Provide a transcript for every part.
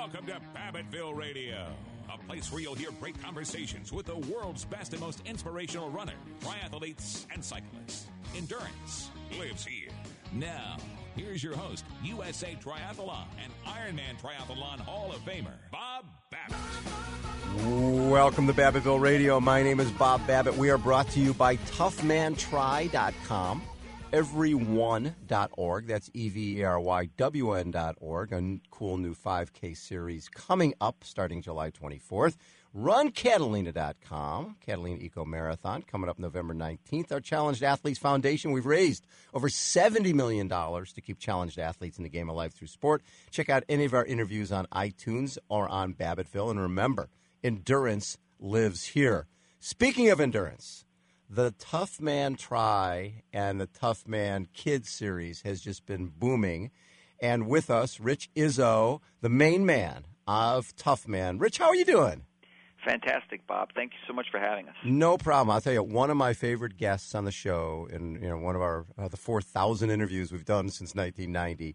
Welcome to Babbittville Radio, a place where you'll hear great conversations with the world's best and most inspirational runners, triathletes, and cyclists. Endurance lives here. Now, here's your host, USA Triathlon and Ironman Triathlon Hall of Famer, Bob Babbitt. Welcome to Babbittville Radio. My name is Bob Babbitt. We are brought to you by ToughManTry.com. Everyone.org. That's EVERYWN.org. A cool new 5K series coming up starting July 24th. RunCatalina.com. Catalina Eco Marathon coming up November 19th. Our Challenged Athletes Foundation. We've raised over $70 million to keep challenged athletes in the game of life through sport. Check out any of our interviews on iTunes or on Babbittville. And remember, endurance lives here. Speaking of endurance, the Tough Man Try and the Tough Man Kids series has just been booming. And with us, Rich Izzo, the main man of Tough Man. Rich, how are you doing? Fantastic, Bob. Thank you so much for having us. No problem. I'll tell you, one of my favorite guests on the show, and one of our the 4,000 interviews we've done since 1990,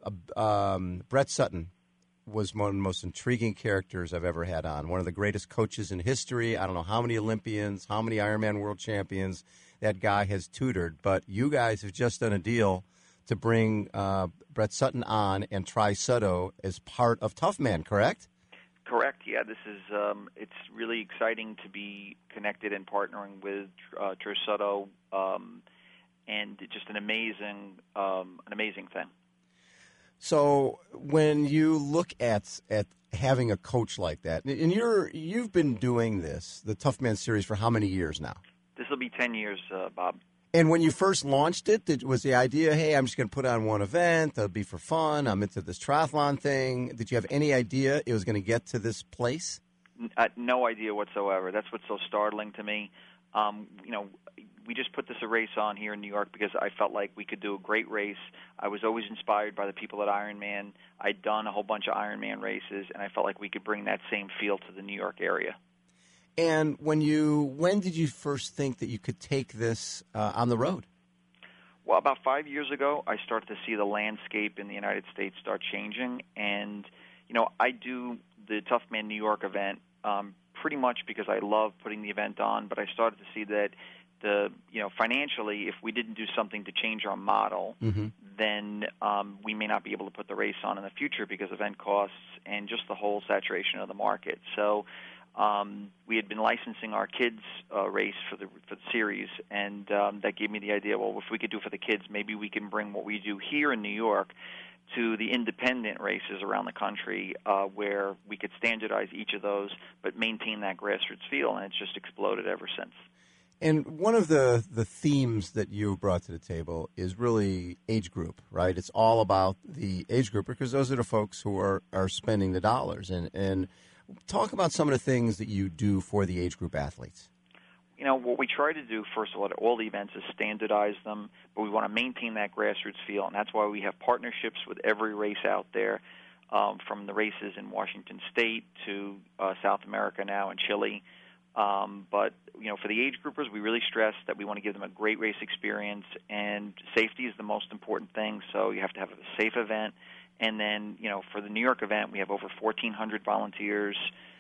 Brett Sutton was one of the most intriguing characters I've ever had on. One of the greatest coaches in history. I don't know how many Olympians, how many Ironman world champions that guy has tutored. But you guys have just done a deal to bring Brett Sutton on and Tri Sutto as part of Tough Man, correct? Correct. Yeah, this is it's really exciting to be connected and partnering with Tri Sutto, and just an amazing thing. So when you look at having a coach like that, and you've been doing this, the Tough Man series, for how many years now? This will be 10 years, Bob. And when you first launched it, was the idea, hey, I'm just going to put on one event, it'll be for fun, I'm into this triathlon thing. Did you have any idea it was going to get to this place? No idea whatsoever. That's what's so startling to me. We just put this race on here in New York because I felt like we could do a great race. I was always inspired by the people at Ironman. I'd done a whole bunch of Ironman races, and I felt like we could bring that same feel to the New York area. And when did you first think that you could take this on the road? Well, about 5 years ago, I started to see the landscape in the United States start changing, and I do the Tough Man New York event pretty much because I love putting the event on, but I started to see that financially, if we didn't do something to change our model, then we may not be able to put the race on in the future because event costs and just the whole saturation of the market. So we had been licensing our kids' race for the series, and that gave me the idea, well, if we could do it for the kids, maybe we can bring what we do here in New York to the independent races around the country where we could standardize each of those but maintain that grassroots feel, and it's just exploded ever since. And one of the themes that you brought to the table is really age group, right? It's all about the age group because those are the folks who are spending the dollars. And talk about some of the things that you do for the age group athletes. What we try to do, first of all, at all the events is standardize them, but we want to maintain that grassroots feel, and that's why we have partnerships with every race out there, from the races in Washington State to South America now and Chile. But for the age groupers, we really stress that we want to give them a great race experience, and safety is the most important thing, so you have to have a safe event. And then, for the New York event, we have over 1,400 volunteers.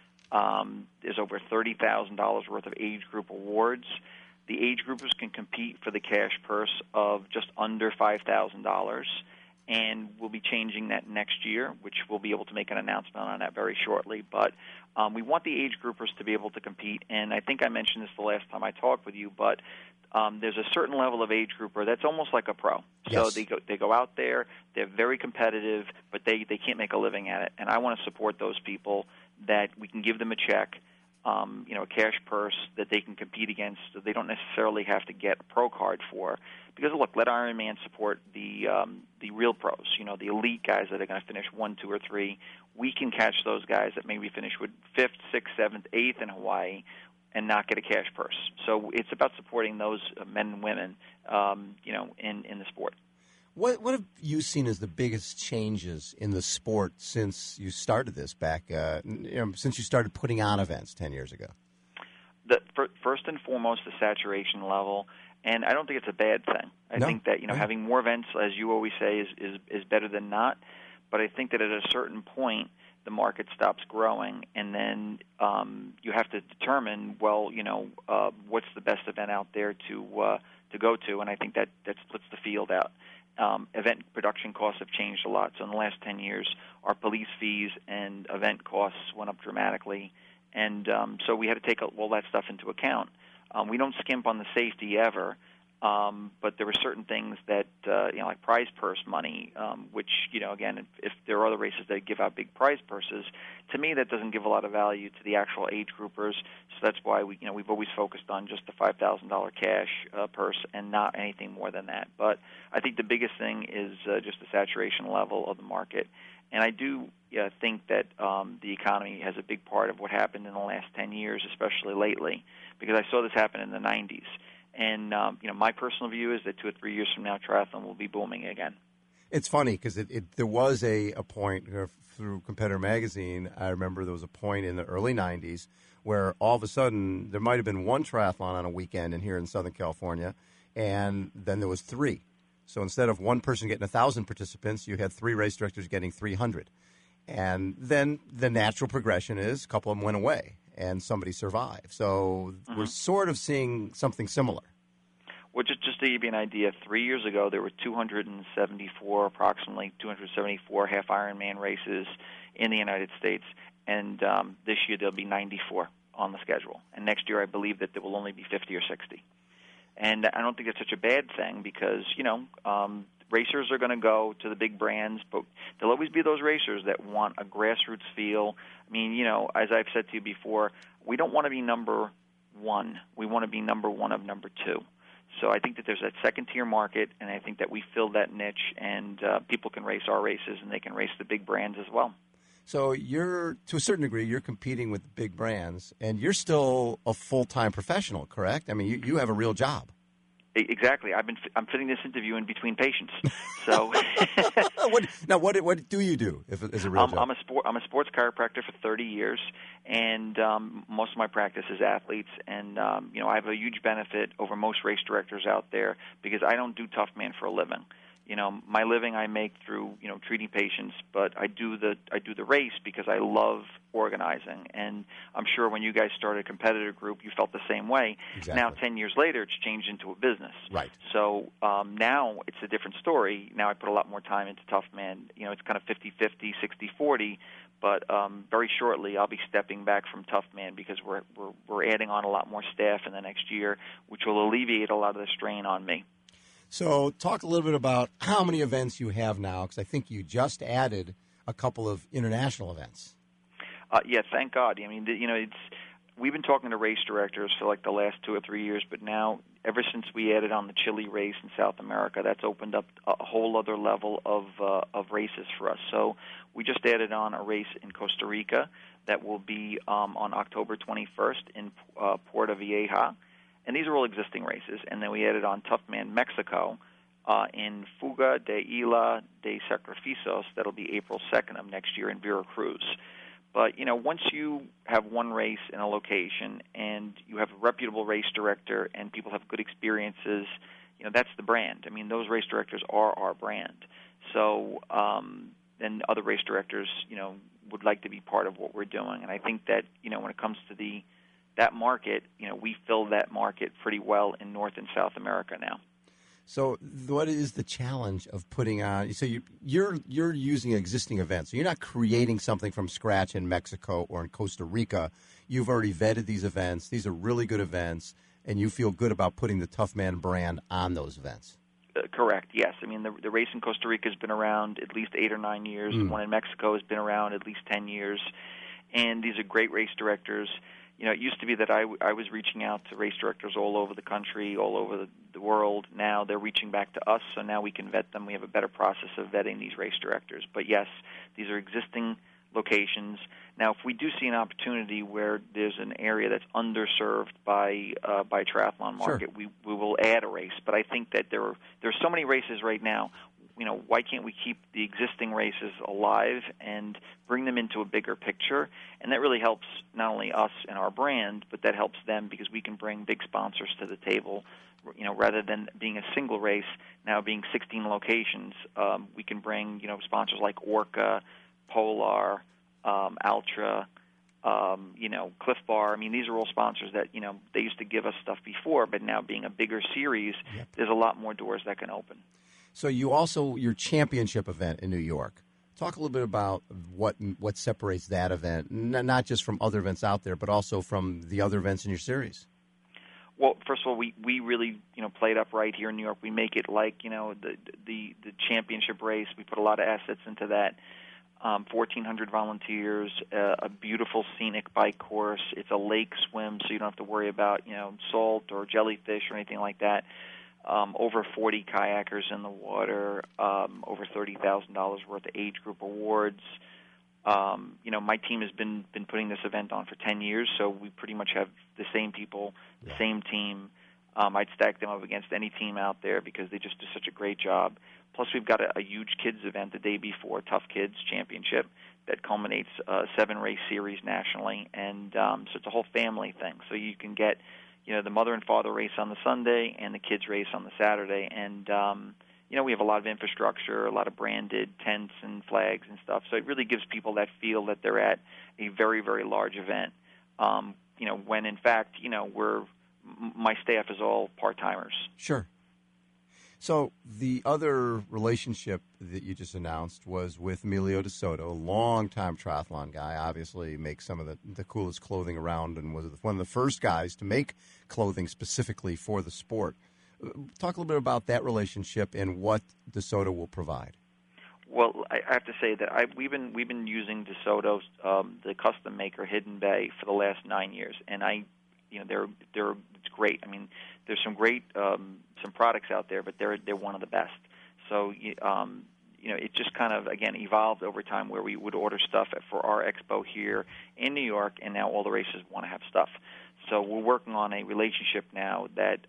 There's over $30,000 worth of age group awards. The age groupers can compete for the cash purse of just under $5,000, and we'll be changing that next year, which we'll be able to make an announcement on that very shortly. But we want the age groupers to be able to compete, and I think I mentioned this the last time I talked with you, but there's a certain level of age grouper that's almost like a pro. Yes. So they go out there, they're very competitive, but they can't make a living at it. And I want to support those people that we can give them a check, a cash purse that they can compete against. So they don't necessarily have to get a pro card for. Because look, let Ironman support the real pros. The elite guys that are going to finish 1, 2, or 3. We can catch those guys that maybe finish with 5th, 6th, 7th, 8th in Hawaii, and not get a cash purse. So it's about supporting those men and women, in the sport. What have you seen as the biggest changes in the sport since you started this back, since you started putting on events 10 years ago? First and foremost, the saturation level, and I don't think it's a bad thing. I think that having more events, as you always say, is better than not. But I think that at a certain point, the market stops growing, and then you have to determine, well, what's the best event out there to go to, and I think that splits the field out. Event production costs have changed a lot. So in the last 10 years, our police fees and event costs went up dramatically, and so we had to take all that stuff into account. We don't skimp on the safety ever, but there were certain things that, like prize purse money, which, again, if there are other races that give out big prize purses, to me that doesn't give a lot of value to the actual age groupers. So that's why we've always focused on just the $5,000 cash purse and not anything more than that. But I think the biggest thing is just the saturation level of the market. And I do think that the economy has a big part of what happened in the last 10 years, especially lately, because I saw this happen in the 90s. And, my personal view is that 2 or 3 years from now, triathlon will be booming again. It's funny because there was a point through Competitor Magazine. I remember there was a point in the early 90s where all of a sudden there might have been one triathlon on a weekend here in Southern California, and then there was 3. So instead of one person getting 1,000 participants, you had 3 race directors getting 300. And then the natural progression is a couple of them went away and somebody survived. So we're sort of seeing something similar. Well, just to give you an idea, 3 years ago there were approximately 274 half Ironman races in the United States, and this year there'll be 94 on the schedule. And next year I believe that there will only be 50 or 60. And I don't think it's such a bad thing because, racers are going to go to the big brands, but there'll always be those racers that want a grassroots feel. I mean, as I've said to you before, we don't want to be number one. We want to be number one of number 2. So I think that there's that second-tier market, and I think that we fill that niche, and people can race our races, and they can race the big brands as well. So to a certain degree, you're competing with big brands, and you're still a full-time professional, correct? I mean, you have a real job. Exactly. I'm fitting this interview in between patients. So, what do you do as a real job? I'm a sports chiropractor for 30 years, and most of my practice is athletes. And I have a huge benefit over most race directors out there because I don't do tough man for a living. My living I make through treating patients, but I do the race because I love organizing. And I'm sure when you guys started a competitor group, you felt the same way. Exactly. Now, 10 years later, it's changed into a business. Right. So now it's a different story. Now I put a lot more time into tough man. It's kind of 50-50, 60-40. But very shortly, I'll be stepping back from tough man because we're adding on a lot more staff in the next year, which will alleviate a lot of the strain on me. So talk a little bit about how many events you have now, because I think you just added a couple of international events. Yeah, thank God. I mean, we've been talking to race directors for like the last 2 or 3 years, but now, ever since we added on the Chile race in South America, that's opened up a whole other level of races for us. So we just added on a race in Costa Rica that will be on October 21st in Puerto Vieja. And these are all existing races. And then we added on Tough Man Mexico in Fuga de Isla de Sacrificios. That'll be April 2nd of next year in Veracruz. But, once you have one race in a location and you have a reputable race director and people have good experiences, that's the brand. I mean, those race directors are our brand. So then other race directors, would like to be part of what we're doing. And I think that, when it comes to that market, we fill that market pretty well in North and South America now. So what is the challenge of putting on? So you're using existing events. So you're not creating something from scratch in Mexico or in Costa Rica. You've already vetted these events. These are really good events, and you feel good about putting the Tough Man brand on those events. Correct, yes. I mean, the race in Costa Rica has been around at least 8 or 9 years. The one in Mexico has been around at least 10 years. And these are great race directors. It used to be that I was reaching out to race directors all over the country, all over the world. Now they're reaching back to us, so now we can vet them. We have a better process of vetting these race directors. But, yes, these are existing locations. Now, if we do see an opportunity where there's an area that's underserved by triathlon market, sure, we will add a race. But I think that there are so many races right now. Why can't we keep the existing races alive and bring them into a bigger picture? And that really helps not only us and our brand, but that helps them because we can bring big sponsors to the table. Rather than being a single race, now being 16 locations, we can bring, sponsors like Orca, Polar, Altra, Cliff Bar. I mean, these are all sponsors that, they used to give us stuff before, but now being a bigger series, there's a lot more doors that can open. So your championship event in New York. Talk a little bit about what separates that event, not just from other events out there, but also from the other events in your series. Well, first of all, we really play it up right here in New York. We make it like the championship race. We put a lot of assets into that. 1,400 volunteers, a beautiful scenic bike course. It's a lake swim, so you don't have to worry about salt or jellyfish or anything like that. Over 40 kayakers in the water. Over $30,000 worth of age group awards. My team has been putting this event on for 10 years, so we pretty much have the same people, the same team. I'd stack them up against any team out there because they just do such a great job. Plus, we've got a huge kids event the day before, Tough Kids Championship, that culminates a 7-race series nationally, and so it's a whole family thing. So you can get, the mother and father race on the Sunday and the kids race on the Saturday, and we have a lot of infrastructure, a lot of branded tents and flags and stuff. So it really gives people that feel that they're at a very, very large event. When in fact, my staff is all part-timers. Sure. So the other relationship that you just announced was with Emilio De Soto, a longtime triathlon guy, obviously makes some of the coolest clothing around and was one of the first guys to make clothing specifically for the sport. Talk a little bit about that relationship and what De Soto will provide. Well, I have to say that we've been using De Soto's the custom maker Hidden Bay for the last 9 years, and it's great. I mean, there's some great some products out there, but they're one of the best. So it just kind of again evolved over time where we would order stuff for our expo here in New York, and now all the races want to have stuff. So we're working on a relationship now that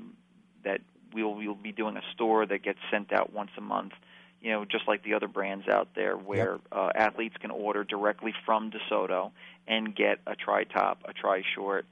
we'll be doing a store that gets sent out once a month. Just like the other brands out there, where athletes can order directly from De Soto and get a tri-top, a tri-short.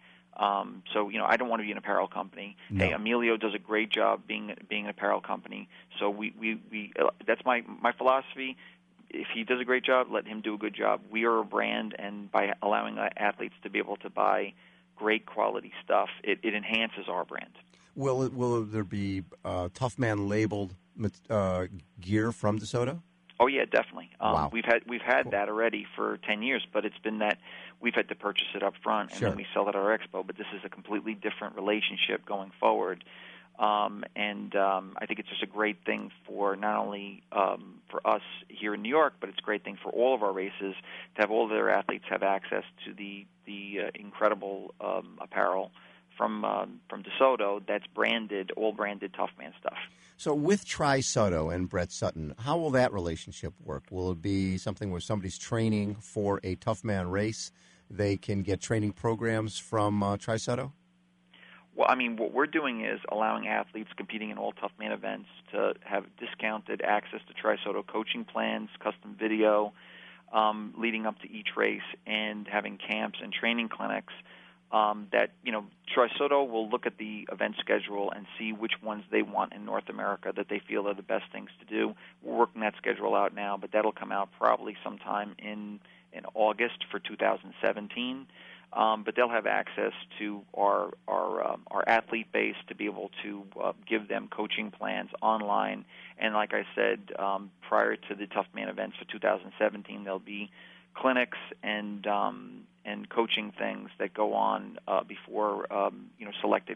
I don't want to be an apparel company. No. Hey, Emilio does a great job being an apparel company. So we that's my philosophy. If he does a great job, let him do a good job. We are a brand, and by allowing athletes to be able to buy great quality stuff, it enhances our brand. Will there be Tough Man labeled gear from De Soto? Oh yeah, definitely. Wow. We've had that already for 10 years, but it's been that we've had to purchase it up front and then we sell it at our expo. But this is a completely different relationship going forward, and I think it's just a great thing for not only for us here in New York, but it's a great thing for all of our races to have all of their athletes have access to the incredible apparel from De Soto that's all branded Tough Man stuff. So with Tri-Soto and Brett Sutton, how will that relationship work? Will it be something where somebody's training for a Tough Man race, they can get training programs from Tri-Soto? Well, I mean, what we're doing is allowing athletes competing in all Tough Man events to have discounted access to Tri-Soto coaching plans, custom video, leading up to each race, and having camps and training clinics. That Tri-Soto will look at the event schedule and see which ones they want in North America that they feel are the best things to do. We're working that schedule out now, but that'll come out probably sometime in August for 2017. But they'll have access to our athlete base to be able to give them coaching plans online. And like I said, prior to the Tough Man events for 2017, there'll be clinics and coaching things that go on before selected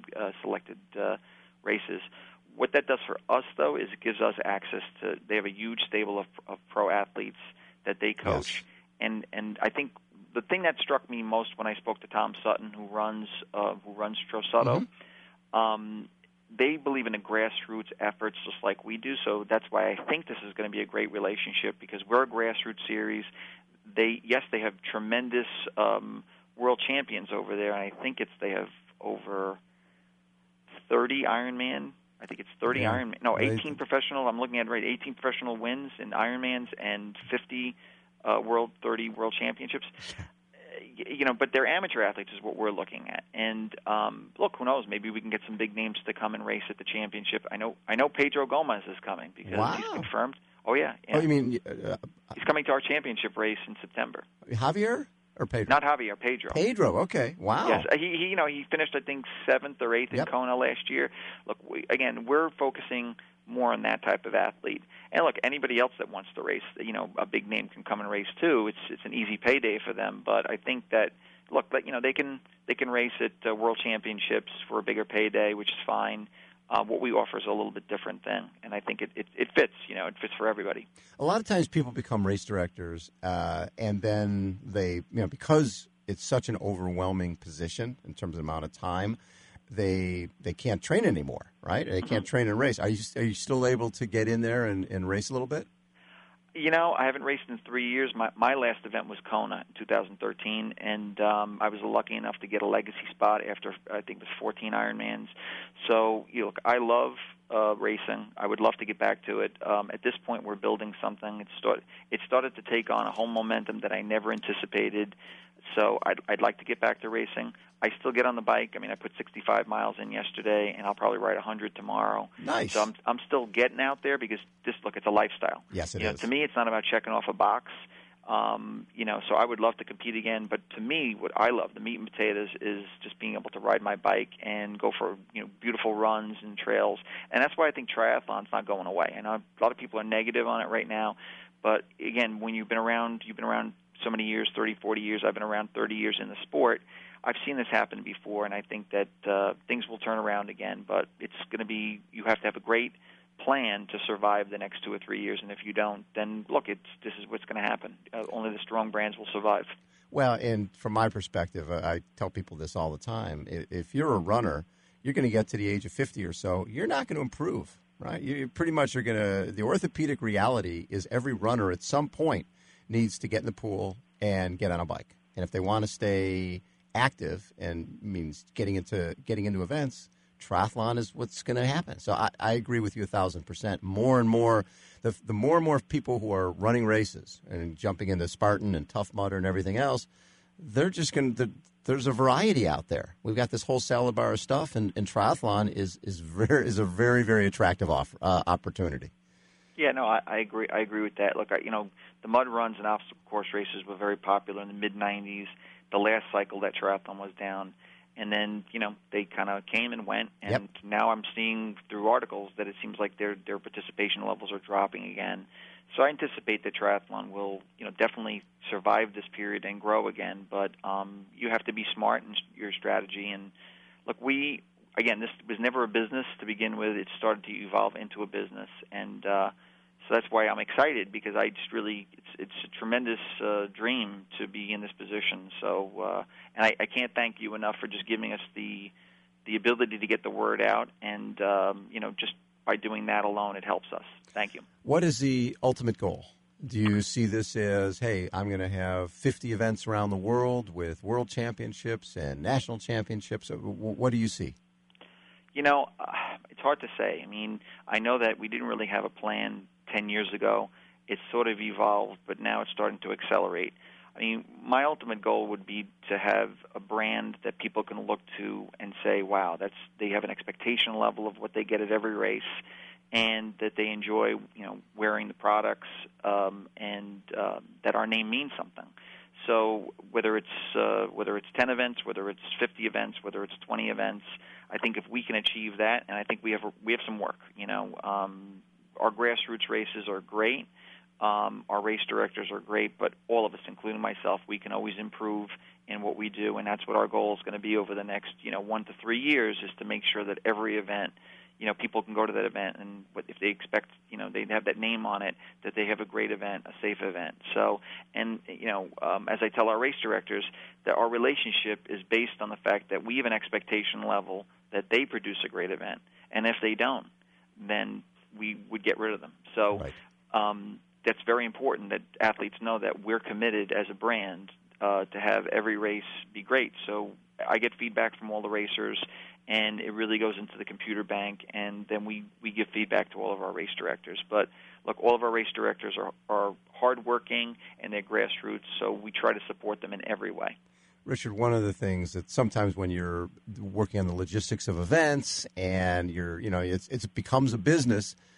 races. What that does for us, though, is it gives us access to. They have a huge stable of pro athletes that they coach, and I think the thing that struck me most when I spoke to Tom Sutton, who runs Tri-Soto, they believe in the grassroots efforts just like we do. So that's why I think this is going to be a great relationship because we're a grassroots series. They have tremendous world champions over there, and I think they have over 30 Ironman. I think it's 30 Ironman. No, 18 professional. I'm looking at 18 professional wins in Ironmans and 50 world championships. But they're amateur athletes is what we're looking at. And look, who knows? Maybe we can get some big names to come and race at the championship. I know Pedro Gomez is coming because he's confirmed. Oh, yeah. Oh, you mean he's coming to our championship race in September. Javier or Pedro? Not Javier, Pedro. Pedro, okay. Wow. Yes, he finished, I think, 7th or 8th in Kona last year. Look, we're focusing more on that type of athlete. And look, anybody else that wants to race, a big name can come and race too. It's an easy payday for them. But I think that, look, they can race at World Championships for a bigger payday, which is fine. What we offer is a little bit different then, and I think it fits. It fits for everybody. A lot of times people become race directors, and then they, because it's such an overwhelming position in terms of the amount of time, they can't train anymore, right? They can't train and race. Are you still able to get in there and race a little bit? I haven't raced in 3 years. My last event was Kona in 2013, and I was lucky enough to get a legacy spot after, I think it was 14 Ironmans. So, look, I love racing. I would love to get back to it. At this point, we're building something. It started to take on a whole momentum that I never anticipated. So I'd like to get back to racing. I still get on the bike. I mean, I put 65 miles in yesterday, and I'll probably ride 100 tomorrow. Nice. So I'm still getting out there because it's a lifestyle. Yes, it is. To me, it's not about checking off a box. So I would love to compete again. But to me, what I love, the meat and potatoes, is just being able to ride my bike and go for beautiful runs and trails. And that's why I think triathlon's not going away. I know a lot of people are negative on it right now, but again, when you've been around so many years, 30, 40 years. I've been around 30 years in the sport. I've seen this happen before, and I think that things will turn around again. But it's going to be, you have to have a great plan to survive the next 2 or 3 years. And if you don't, then look, this is what's going to happen. Only the strong brands will survive. Well, and from my perspective, I tell people this all the time. If you're a runner, you're going to get to the age of 50 or so, you're not going to improve, right? You pretty much are going to, the orthopedic reality is every runner at some point needs to get in the pool and get on a bike. And if they want to stay active and means getting into events, triathlon is what's going to happen. So I agree with you 1,000%. More and more, the more and more people who are running races and jumping into Spartan and Tough Mudder and everything else, they're just going to, there's a variety out there. We've got this whole salad bar of stuff, and triathlon is a very, very attractive opportunity. Yeah, no, I agree. I agree with that. Look, the mud runs and obstacle course races were very popular in the mid-'90s. The last cycle that triathlon was down, and then they kind of came and went. And now I'm seeing through articles that it seems like their participation levels are dropping again. So I anticipate that triathlon will definitely survive this period and grow again. But you have to be smart in your strategy. And look, this was never a business to begin with. It started to evolve into a business, and so that's why I'm excited, because I just really, it's a tremendous dream to be in this position. So, and I can't thank you enough for just giving us the ability to get the word out, and just by doing that alone, it helps us. Thank you. What is the ultimate goal? Do you see this as, hey, I'm going to have 50 events around the world with world championships and national championships? What do you see? It's hard to say. I mean, I know that we didn't really have a plan 10 years ago. It's sort of evolved, but now it's starting to accelerate. I mean, my ultimate goal would be to have a brand that people can look to and say, wow, they have an expectation level of what they get at every race, and that they enjoy, wearing the products, and that our name means something. So whether it's 10 events, whether it's 50 events, whether it's 20 events, I think if we can achieve that, and I think we have some work. Our grassroots races are great. Our race directors are great, but all of us, including myself, we can always improve in what we do, and that's what our goal is going to be over the next 1 to 3 years, is to make sure that every event, people can go to that event, and if they expect, they have that name on it, that they have a great event, a safe event. So, and as I tell our race directors, that our relationship is based on the fact that we have an expectation level that they produce a great event, and if they don't, then we would get rid of them. So that's very important that athletes know that we're committed as a brand to have every race be great. So I get feedback from all the racers, and it really goes into the computer bank, and then we give feedback to all of our race directors. But look, all of our race directors are hardworking, and they're grassroots, so we try to support them in every way. Richard, one of the things that sometimes when you're working on the logistics of events and it becomes a business,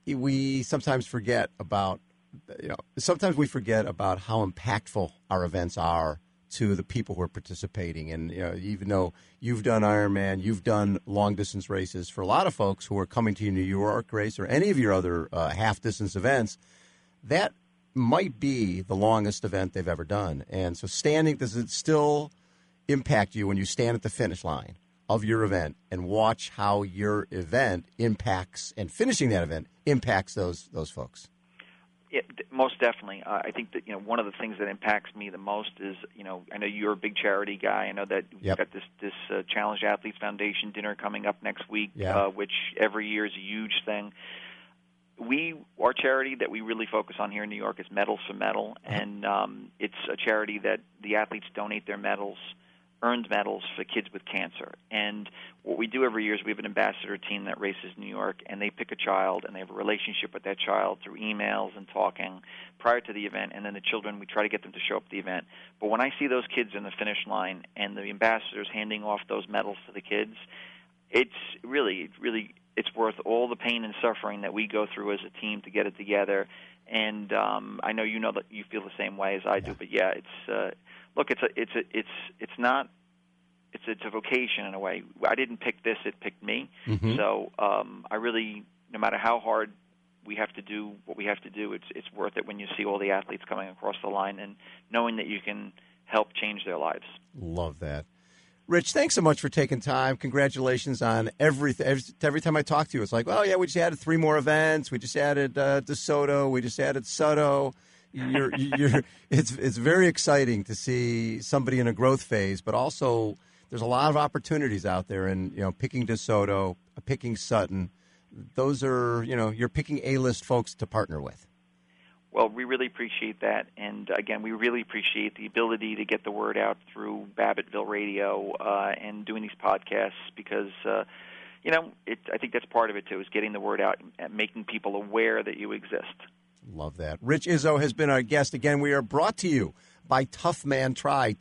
we sometimes forget about, sometimes we forget about how impactful our events are to the people who are participating. And even though you've done Ironman, you've done long-distance races, for a lot of folks who are coming to your New York race or any of your other half-distance events, that might be the longest event they've ever done. And so does it still impact you when you stand at the finish line of your event and watch how your event impacts, and finishing that event impacts those folks? Most definitely. I think that one of the things that impacts me the most is I know you're a big charity guy. I know that we've got this Challenged Athletes Foundation dinner coming up next week, which every year is a huge thing. Our charity that we really focus on here in New York is Medals for Medal, and it's a charity that the athletes donate their medals, earned medals for kids with cancer. And what we do every year is we have an ambassador team that races New York, and they pick a child, and they have a relationship with that child through emails and talking prior to the event, and then the children, we try to get them to show up at the event. But when I see those kids in the finish line and the ambassadors handing off those medals to the kids, it's really worth all the pain and suffering that we go through as a team to get it together. And I know that you feel the same way as I do. But it's a vocation in a way. I didn't pick this; it picked me. Mm-hmm. So I really, no matter how hard we have to do what we have to do, it's worth it when you see all the athletes coming across the line and knowing that you can help change their lives. Love that. Rich, thanks so much for taking time. Congratulations on everything. Every time I talk to you, it's like, well, yeah, we just added 3 more events. We just added DeSoto. We just added Soto. It's very exciting to see somebody in a growth phase, but also there's a lot of opportunities out there. And picking DeSoto, picking Sutton, those are you're picking A-list folks to partner with. Well, we really appreciate that, and again, we really appreciate the ability to get the word out through Babbitttville Radio and doing these podcasts because, I think that's part of it too, is getting the word out and making people aware that you exist. Love that. Rich Izzo has been our guest. Again, we are brought to you by Tough Man Tri,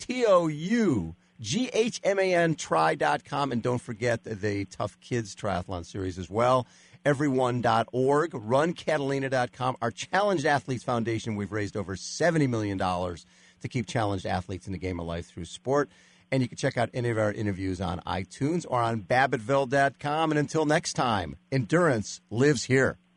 TOUGHMAN Tri.com, and don't forget the Tough Kids Triathlon Series as well. Everyone.org, runcatalina.com. Our Challenged Athletes Foundation, we've raised over $70 million to keep challenged athletes in the game of life through sport. And you can check out any of our interviews on iTunes or on Babbitttville.com. And until next time, endurance lives here.